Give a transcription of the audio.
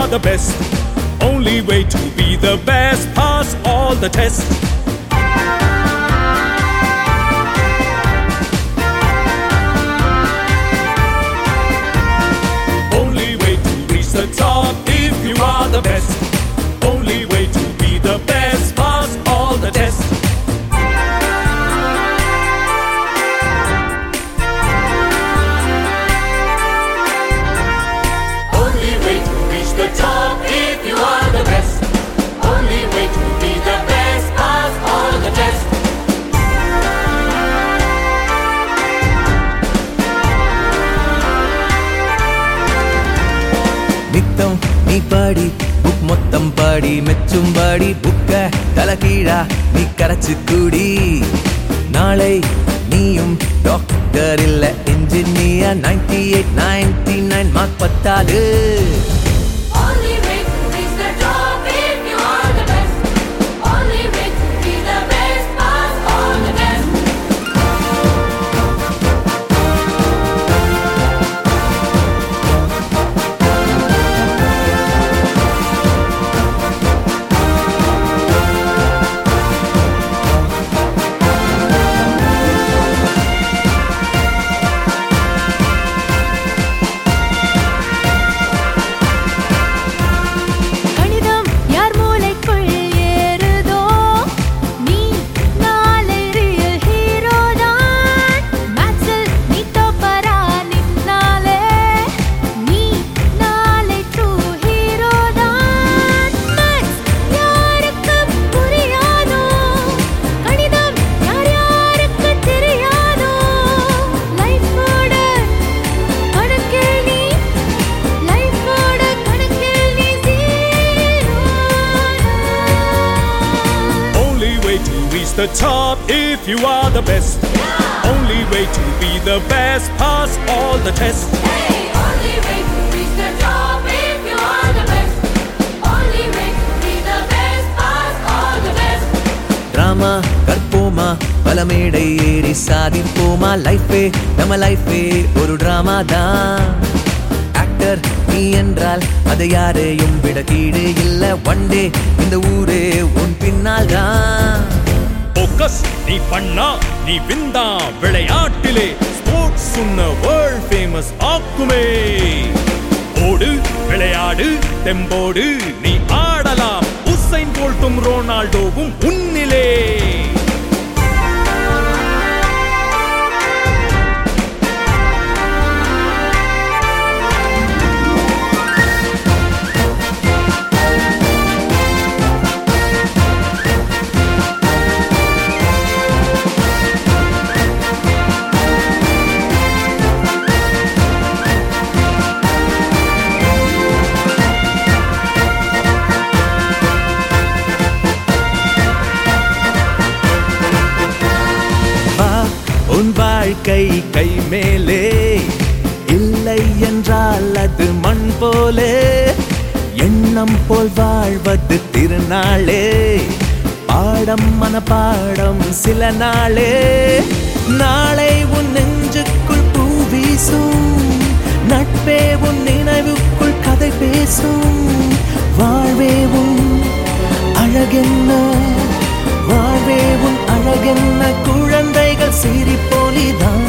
the best. Only way to be the best, pass all the tests. Only way to reach the top if you are the best. Only way to be the best, pass all the tests. Only way to reach the top if you are the best. Only way to be the best, pass all the tests. நித்தம் நீ பாடி book மொத்தம் பாடி மெச்சும் பாடி புக்க தலகீழா நீ கரைச்சு கூடி நாளை நீயும் doctor இல்ல இன்ஜினியர் 98 99 மார்க் பத்தாது Only way to reach the top if you are the best. Only way to be the best, pass all the tests. கணிதம் யார் மூளைக்குள் ஏறுதோ நீ நாளை ரியல் ஹீரோ தான் மேத்ஸில் நீ தோப்பரா நின்னாலே நீ நாளை ட்ரூ ஹீரோ தான் மேத்ஸ் யாருக்கு புரியாதோ கணிதம் யாருக்கு தெரியாதோ லைஃபோட கணக்கில் நீ zero. Only way to reach the top if you are the best. Only way to be the best, pass all the tests. Hey, only way to reach the top if you are the best. Only way to be the best, pass all the tests. Drama கற்போமா பல மேடை ஏறி சாதிப்போமா லைஃபே நம்ம லைஃபே ஒரு drama தான் actor நீ என்றால் அதை யாரையும் விட கீழே இல்ல ஒன் டே இந்த ஊரே உன் பின்னால் தான் Focus நீ பண்ணா நீ விந்தா விளையாட்டிலே ஸ்போர்ட்ஸ் உன்ன வேர்ல்ட் ஃபேமஸ் ஆக்குமே ஓடு விளையாடு தெம்போடு நீ ஆடலாம் உசைன் போல்ட்டும் ரொனால்டோவும் உன்னிலே வா உன் வாழ்க்கை கை மேலே இல்லை என்றால் அது மண் போலே எண்ணம் போல் வாழ்வது திருநாளே பாடம் மனப்பாடம் சில நாளே நாளை உன் நெஞ்சுக்குள் பூ வீசும் நட்பே உன் நினைவுக்குள் கதை பேசும் வாழ்வே உன் அழகென்ன வாழ்வே உன் அழகென்ன குழந்தைகள் சிரிப்பொலிதான்